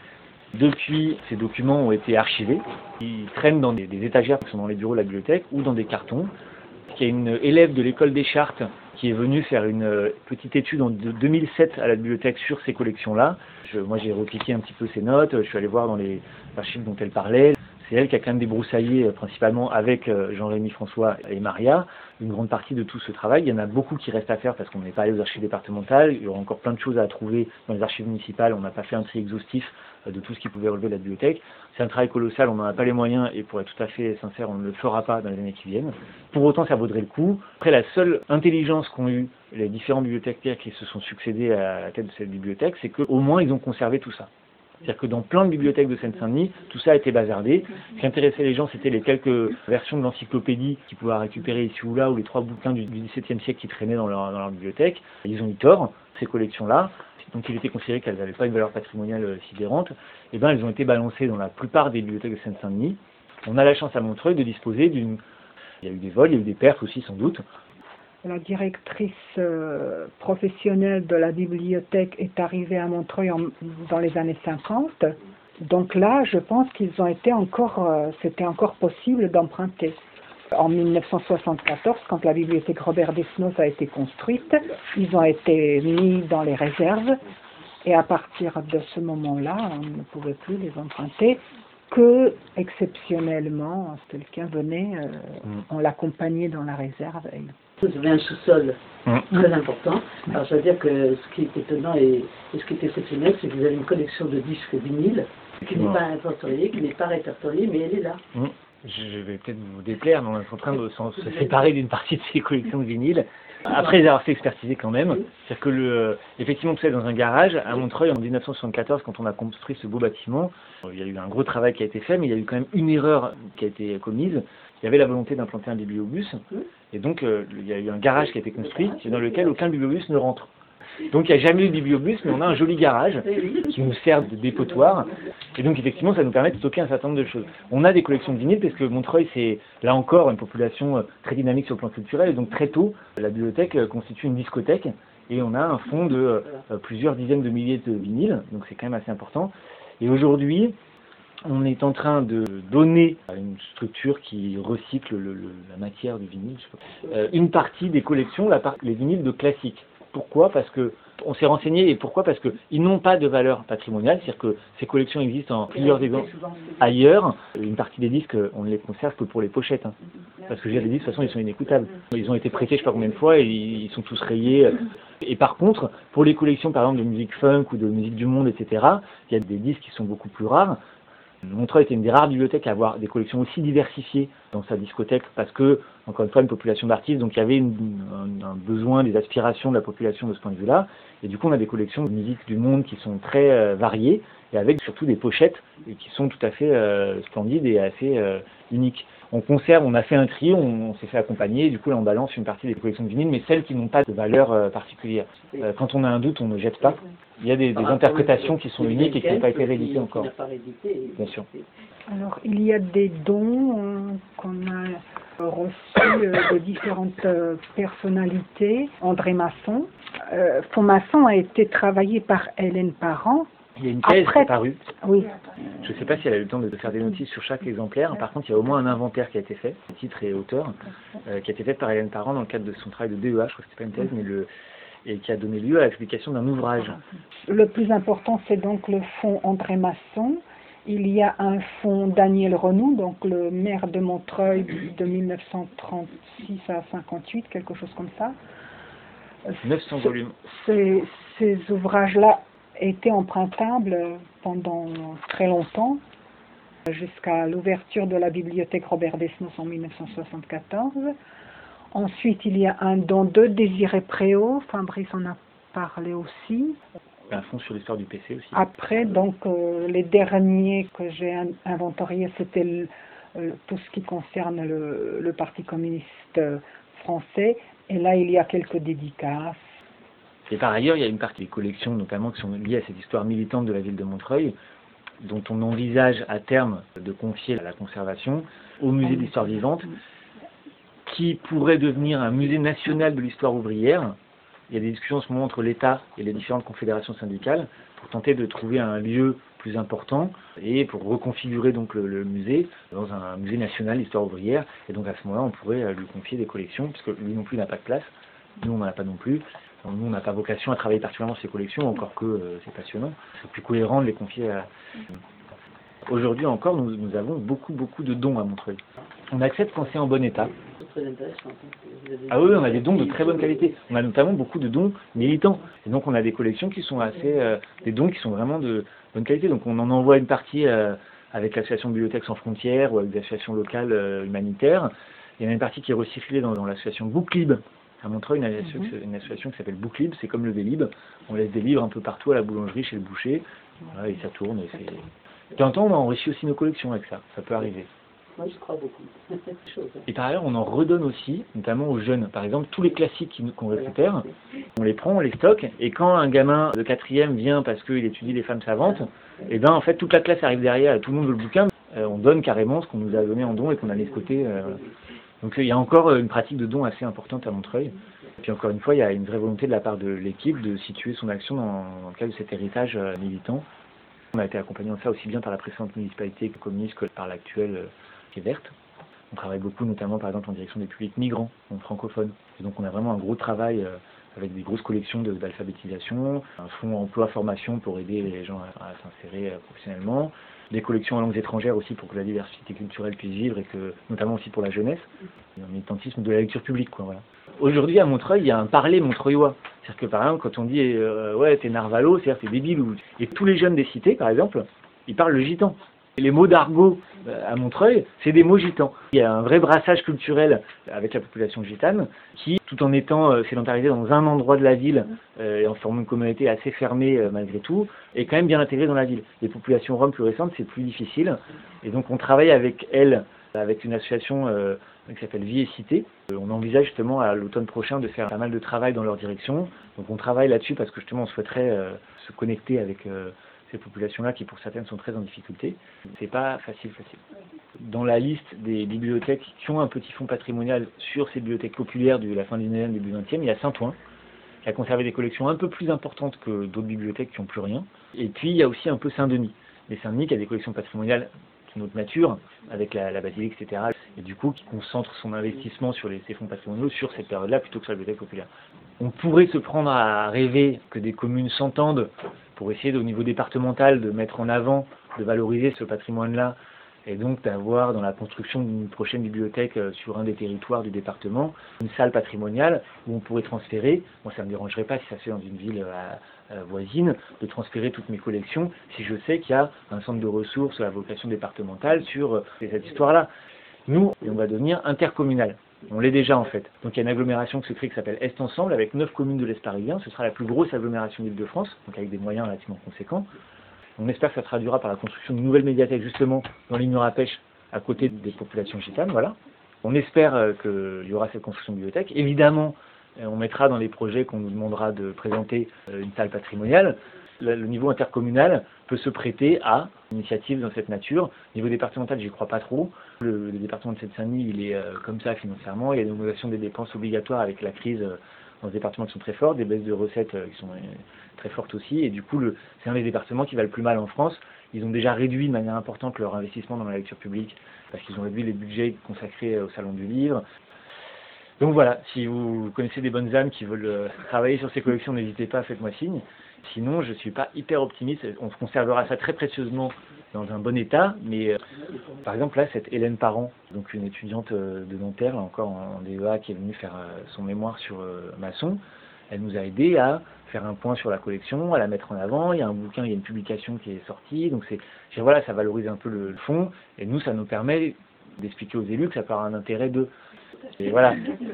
Depuis, ces documents ont été archivés. Ils traînent dans des étagères qui sont dans les bureaux de la bibliothèque ou dans des cartons. Il y a une élève de l'école des Chartes qui est venue faire une petite étude en 2007 à la bibliothèque sur ces collections-là. Moi, j'ai repiqué un petit peu ses notes, je suis allé voir dans les archives dont elle parlait. C'est elle qui a quand même débroussaillé principalement avec Jean-Rémy François et Maria une grande partie de tout ce travail. Il y en a beaucoup qui restent à faire parce qu'on n'est pas allé aux archives départementales. Il y aura encore plein de choses à trouver dans les archives municipales. On n'a pas fait un tri exhaustif de tout ce qui pouvait relever de la bibliothèque. C'est un travail colossal, on n'en a pas les moyens et pour être tout à fait sincère, on ne le fera pas dans les années qui viennent. Pour autant, ça vaudrait le coup. Après, la seule intelligence qu'ont eu les différents bibliothécaires qui se sont succédés à la tête de cette bibliothèque, c'est qu'au moins ils ont conservé tout ça. C'est-à-dire que dans plein de bibliothèques de Seine-Saint-Denis, tout ça a été bazardé. Ce qui intéressait les gens, c'était les quelques versions de l'encyclopédie qu'ils pouvaient récupérer ici ou là, ou les 3 bouquins du XVIIe siècle qui traînaient dans leur bibliothèque. Et ils ont eu tort, ces collections-là. Donc il était considéré qu'elles n'avaient pas une valeur patrimoniale sidérante. Et bien elles ont été balancées dans la plupart des bibliothèques de Seine-Saint-Denis. On a la chance à Montreuil de disposer d'une... Il y a eu des vols, il y a eu des pertes aussi sans doute. La directrice professionnelle de la bibliothèque est arrivée à Montreuil dans les années 50. Donc là, je pense qu'ils ont été c'était encore possible d'emprunter. En 1974, quand la bibliothèque Robert Desnos a été construite, ils ont été mis dans les réserves. Et à partir de ce moment-là, on ne pouvait plus les emprunter que exceptionnellement, quelqu'un venait, on l'accompagnait dans la réserve. Vous avez un sous-sol très important. Alors, ça veut dire que ce qui est étonnant et ce qui est exceptionnel, c'est que vous avez une collection de disques vinyles qui n'est pas inventoriée, qui n'est pas répertoriée, mais elle est là. Je vais peut-être vous déplaire, mais on est en train de se séparer d'une partie de ces collections de vinyles. Après les avoir fait expertiser quand même. C'est-à-dire que effectivement, tout ça est dans un garage. À Montreuil, en 1974, quand on a construit ce beau bâtiment, il y a eu un gros travail qui a été fait, mais il y a eu quand même une erreur qui a été commise. Il y avait la volonté d'implanter un bibliobus, et donc il y a eu un garage qui a été construit, dans lequel aucun bibliobus ne rentre. Donc il n'y a jamais eu de bibliobus, mais on a un joli garage qui nous sert de dépotoir. Et donc effectivement, ça nous permet de stocker un certain nombre de choses. On a des collections de vinyles, parce que Montreuil, c'est là encore une population très dynamique sur le plan culturel. Et donc très tôt, la bibliothèque constitue une discothèque. Et on a un fonds de plusieurs dizaines de milliers de vinyles. Donc c'est quand même assez important. Et aujourd'hui, on est en train de donner à une structure qui recycle la matière du vinyle, une partie des collections, les vinyles de classique. Pourquoi ? Parce que on s'est renseigné, et pourquoi ? Parce qu'ils n'ont pas de valeur patrimoniale, c'est-à-dire que ces collections existent en plusieurs exemples ailleurs. Une partie des disques, on ne les conserve que pour les pochettes, parce que les disques, de toute façon, ils sont inécoutables. Ils ont été prêtés je ne sais pas combien de fois, et ils sont tous rayés. Et par contre, pour les collections, par exemple, de musique funk ou de musique du monde, etc., il y a des disques qui sont beaucoup plus rares. Montreuil était une des rares bibliothèques à avoir des collections aussi diversifiées dans sa discothèque parce que, encore une fois, une population d'artistes, donc il y avait un besoin, des aspirations de la population de ce point de vue-là. Et du coup, on a des collections de musique du monde qui sont très variées et avec surtout des pochettes qui sont tout à fait splendides et assez uniques. On conserve, on a fait un tri, on s'est fait accompagner, et du coup là on balance une partie des collections de vinyles, mais celles qui n'ont pas de valeur particulière. Quand on a un doute, on ne jette pas. Il y a des interprétations qui sont uniques et qui n'ont pas été rééditées encore. Bien sûr. Alors il y a des dons qu'on a reçus de différentes personnalités. André Masson. Son Masson a été travaillé par Hélène Parent. Il y a une thèse qui est parue. Oui. Je ne sais pas si elle a eu le temps de faire des notices sur chaque exemplaire. Par contre, il y a au moins un inventaire qui a été fait, titre et auteur, qui a été fait par Hélène Parent dans le cadre de son travail de DEA. Je crois que c'était pas une thèse, mais et qui a donné lieu à la publication d'un ouvrage. Le plus important, c'est donc le fonds André Masson. Il y a un fonds Daniel Renoux, donc le maire de Montreuil de 1936 à 58, quelque chose comme ça. 900 volumes. Ces ouvrages-là étaient empruntables pendant très longtemps, jusqu'à l'ouverture de la bibliothèque Robert Desnos en 1974. Ensuite, il y a un don de Désiré Préau, Fabrice en a parlé aussi. Un fonds sur l'histoire du PC aussi. Après, donc, les derniers que j'ai inventoriés, c'était tout ce qui concerne le Parti communiste français. Et là, il y a quelques dédicaces. Et par ailleurs, il y a une partie des collections, notamment, qui sont liées à cette histoire militante de la ville de Montreuil, dont on envisage à terme de confier la conservation au musée d'histoire vivante, qui pourrait devenir un musée national de l'histoire ouvrière. Il y a des discussions en ce moment entre l'État et les différentes confédérations syndicales pour tenter de trouver un lieu plus important et pour reconfigurer donc le musée dans un musée national d'histoire ouvrière. Et donc à ce moment-là, on pourrait lui confier des collections, puisque lui non plus n'a pas de place, nous on n'en a pas non plus. Nous, on n'a pas vocation à travailler particulièrement ces collections, encore que c'est passionnant. C'est plus cohérent de les confier à... Aujourd'hui encore, nous avons beaucoup de dons à Montreuil. On accepte quand c'est en bon état. C'est très intéressant. Ah oui, on a des dons de très bonne qualité. On a notamment beaucoup de dons militants. Et donc on a des collections qui sont des dons qui sont vraiment de bonne qualité. Donc on en envoie une partie avec l'association Bibliothèques sans frontières ou avec des associations locales humanitaires. Il y en a une partie qui est recyclée dans l'association Booklib. À Montreuil, une association qui s'appelle Booklib, c'est comme le Vélib. On laisse des livres un peu partout à la boulangerie, chez le boucher. Voilà, et ça tourne. Et de temps en temps, on enrichit aussi nos collections avec ça. Ça peut arriver. Moi, je crois beaucoup. Et par ailleurs, on en redonne aussi, notamment aux jeunes. Par exemple, tous les classiques qu'on récupère, on les prend, on les stocke, et quand un gamin de 4e vient parce qu'il étudie les femmes savantes, et ben en fait toute la classe arrive derrière, tout le monde veut le bouquin, on donne carrément ce qu'on nous a donné en don et qu'on a mis de côté. Donc il y a encore une pratique de don assez importante à Montreuil. Et puis encore une fois, il y a une vraie volonté de la part de l'équipe de situer son action dans le cadre de cet héritage militant. On a été accompagné de ça aussi bien par la précédente municipalité communiste que par l'actuelle qui est verte. On travaille beaucoup notamment par exemple en direction des publics migrants, donc francophones. Et donc on a vraiment un gros travail avec des grosses collections d'alphabétisation, un fonds emploi-formation pour aider les gens à s'insérer professionnellement, des collections en langues étrangères aussi pour que la diversité culturelle puisse vivre et que, notamment aussi pour la jeunesse, un militantisme de la lecture publique, quoi, voilà. Aujourd'hui à Montreuil, il y a un parler montreuillois. C'est-à-dire que par exemple, quand on dit ouais, t'es narvalo, c'est-à-dire t'es débile, et tous les jeunes des cités, par exemple, ils parlent le gitan. Et les mots d'argot à Montreuil, c'est des mots gitans. Il y a un vrai brassage culturel avec la population gitane qui, tout en étant sédentarisée dans un endroit de la ville et en formant une communauté assez fermée malgré tout, est quand même bien intégrée dans la ville. Les populations roms plus récentes, c'est plus difficile. Et donc on travaille avec elles, avec une association qui s'appelle Vie et Cité. On envisage justement à l'automne prochain de faire pas mal de travail dans leur direction. Donc on travaille là-dessus parce que justement on souhaiterait se connecter avec ces populations-là qui pour certaines sont très en difficulté. C'est pas facile. Dans la liste des bibliothèques qui ont un petit fonds patrimonial sur ces bibliothèques populaires de la fin du 19e, début 20e, il y a Saint-Ouen, qui a conservé des collections un peu plus importantes que d'autres bibliothèques qui n'ont plus rien. Et puis il y a aussi un peu Saint-Denis. Et Saint-Denis qui a des collections patrimoniales d'une autre nature, avec la basilique, etc. Et du coup qui concentre son investissement sur ces fonds patrimoniaux sur cette période-là plutôt que sur la bibliothèque populaire. On pourrait se prendre à rêver que des communes s'entendent pour essayer au niveau départemental de mettre en avant, de valoriser ce patrimoine-là et donc d'avoir dans la construction d'une prochaine bibliothèque sur un des territoires du département une salle patrimoniale où on pourrait transférer, moi ça ne me dérangerait pas si ça se fait dans une ville voisine, de transférer toutes mes collections si je sais qu'il y a un centre de ressources à vocation départementale sur cette histoire-là. Nous, on va devenir intercommunal. On l'est déjà en fait. Donc il y a une agglomération qui se crée qui s'appelle Est Ensemble avec 9 communes de l'Est parisien. Ce sera la plus grosse agglomération d'Île-de-France, donc avec des moyens relativement conséquents. On espère que ça se traduira par la construction d'une nouvelle médiathèque justement dans l'île Nord-à-Pêche à côté des populations gitanes. Voilà. On espère qu'il y aura cette construction de bibliothèque. Évidemment, on mettra dans les projets qu'on nous demandera de présenter une salle patrimoniale. Le niveau intercommunal peut se prêter à une initiative dans cette nature. Au niveau départemental, j'y crois pas trop. Le département de Seine-Saint-Denis, il est comme ça financièrement. Il y a une augmentation des dépenses obligatoires avec la crise dans ce département qui sont très fortes, des baisses de recettes qui sont très fortes aussi. Et du coup, c'est un des départements qui va le plus mal en France. Ils ont déjà réduit de manière importante leur investissement dans la lecture publique parce qu'ils ont réduit les budgets consacrés au Salon du Livre. Donc voilà, si vous connaissez des bonnes âmes qui veulent travailler sur ces collections, n'hésitez pas, faites-moi signe. Sinon, je ne suis pas hyper optimiste. On conservera ça très précieusement dans un bon état. Mais par exemple, là, cette Hélène Parent, donc une étudiante de Nanterre, là encore en DEA, qui est venue faire son mémoire sur Masson, elle nous a aidé à faire un point sur la collection, à la mettre en avant. Il y a un bouquin, il y a une publication qui est sortie. Donc voilà, ça valorise un peu le fond. Et nous, ça nous permet d'expliquer aux élus que ça peut avoir un intérêt de... Et voilà.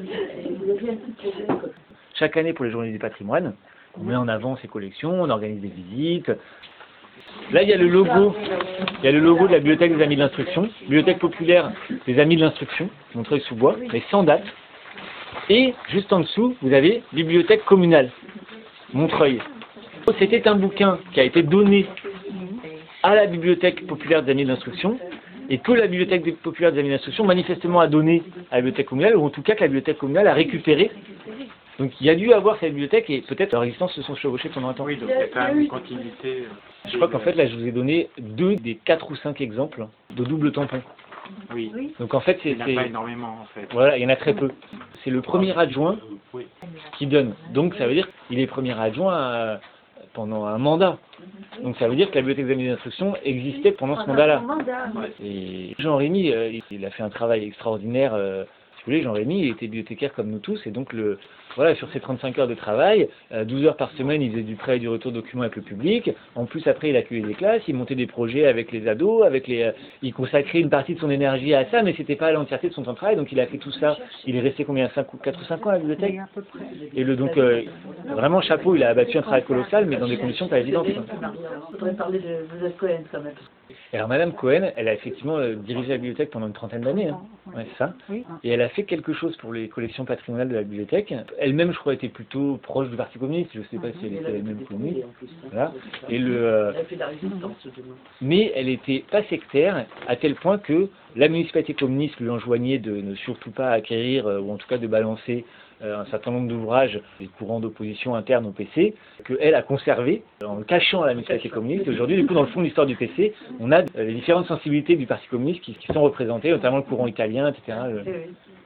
Chaque année pour les Journées du patrimoine, on met en avant ces collections, on organise des visites. Là, il y a le logo de la Bibliothèque des Amis de l'Instruction, Bibliothèque populaire des Amis de l'Instruction, Montreuil-sous-Bois, mais sans date. Et juste en dessous, vous avez Bibliothèque communale, Montreuil. C'était un bouquin qui a été donné à la Bibliothèque populaire des Amis de l'Instruction, et que la Bibliothèque populaire des Amis de l'Instruction manifestement a donné à la Bibliothèque communale, ou en tout cas que la Bibliothèque communale a récupéré. Donc il y a dû avoir cette bibliothèque, et peut-être leur existence se sont chevauchées pendant un temps. Oui, donc il y a quand même une continuité. Je crois qu'en fait, là, je vous ai donné 2 des 4 ou 5 exemples de double tampon. Oui. Donc en fait, Il n'y en a pas énormément, en fait. Voilà, il y en a très peu. C'est le premier adjoint Oui. qui donne. Donc ça veut dire qu'il est premier adjoint pendant un mandat. Donc ça veut dire que la bibliothèque des Amis d'instruction existait pendant ce mandat-là. Et Jean-Rémy, il a fait un travail extraordinaire. Si vous voulez, Jean-Rémy, il était bibliothécaire comme nous tous, et donc voilà, sur ses 35 heures de travail, 12 heures par semaine, il faisait du prêt et du retour de documents avec le public. En plus, après, il accueillait des classes, il montait des projets avec les ados, il consacrait une partie de son énergie à ça, mais c'était pas l'entièreté de son temps de travail, donc il a fait tout ça. Il est resté combien, 4 ou 5 ans à la bibliothèque? À peu près. Et donc, vraiment, chapeau, il a abattu un travail colossal, mais dans des conditions pas évidentes. On pourrait parler de Joseph Cohen quand même. Et alors, Madame Cohen, elle a effectivement dirigé la bibliothèque pendant une trentaine d'années, hein. Ouais, c'est ça. Oui. Et elle a fait quelque chose pour les collections patrimoniales de la bibliothèque. Elle-même, je crois, était plutôt proche du Parti communiste. Je ne sais pas si elle était elle-même communiste. Voilà. Et Elle a fait la résistance, du moins. mais elle n'était pas sectaire, à tel point que la municipalité communiste lui enjoignait de ne surtout pas acquérir, ou en tout cas de balancer un certain nombre d'ouvrages des courants d'opposition internes au PC, qu'elle a conservé en le cachant à la municipalité communiste. Aujourd'hui, du coup, dans le fond de l'histoire du PC, on a les différentes sensibilités du Parti communiste qui sont représentées, notamment le courant italien, etc.